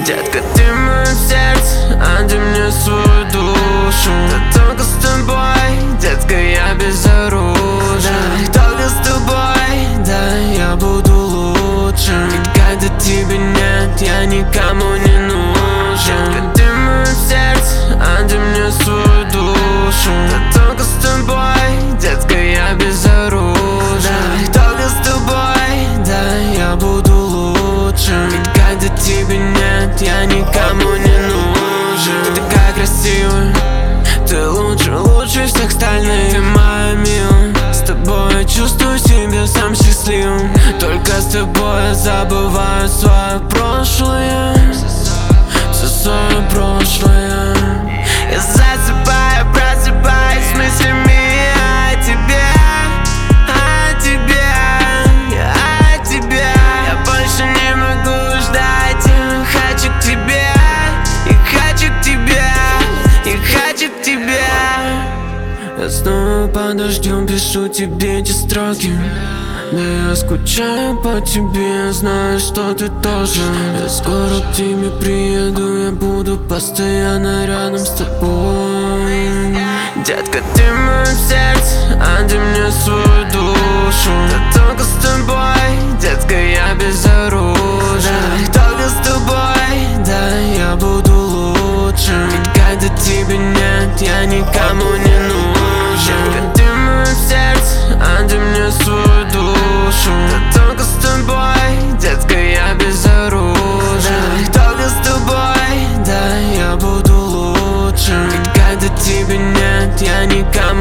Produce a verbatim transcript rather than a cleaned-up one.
Детка, ты мое сердце, а ты мне свою душу. Да только с тобой, детка, я безоружен. Только с тобой, да, я буду лучше. И когда тебя нет, я никому не нужен. Детка, ты мое сердце, а ты мне свою душу. Да только с тобой, детка, я безоружен. Только с тобой, да, я буду лучше. И когда тебя нет, я никому не нужен. Ты такая красивая, ты лучше, лучше всех остальных. Ты моя милая, с тобой я чувствую себя сам счастливым. Только с тобой я забываю свое прошлое, все свое прошлое. Я засыпаю, просыпаюсь с мыслями о тебе, о тебе, о тебе. Я больше не могу ждать, я хочу к тебе, я хочу к тебе, я хочу к тебе. Я снова под дождем пишу тебе эти строки. Да я скучаю по тебе, знаю, что ты тоже. Я скоро к тебе приеду, я буду постоянно рядом с тобой. Детка, ты мое сердце, а ты мне свою душу. Да только с тобой, детка, я безоружен. Только с тобой, да, я буду лучше. И когда тебя нет, я никому не нужен. Детка, ты мое сердце, а ты мне свою душу. Да только с тобой, детка, я безоружен. Только с тобой, да, я буду лучше. И когда тебя нет, я никому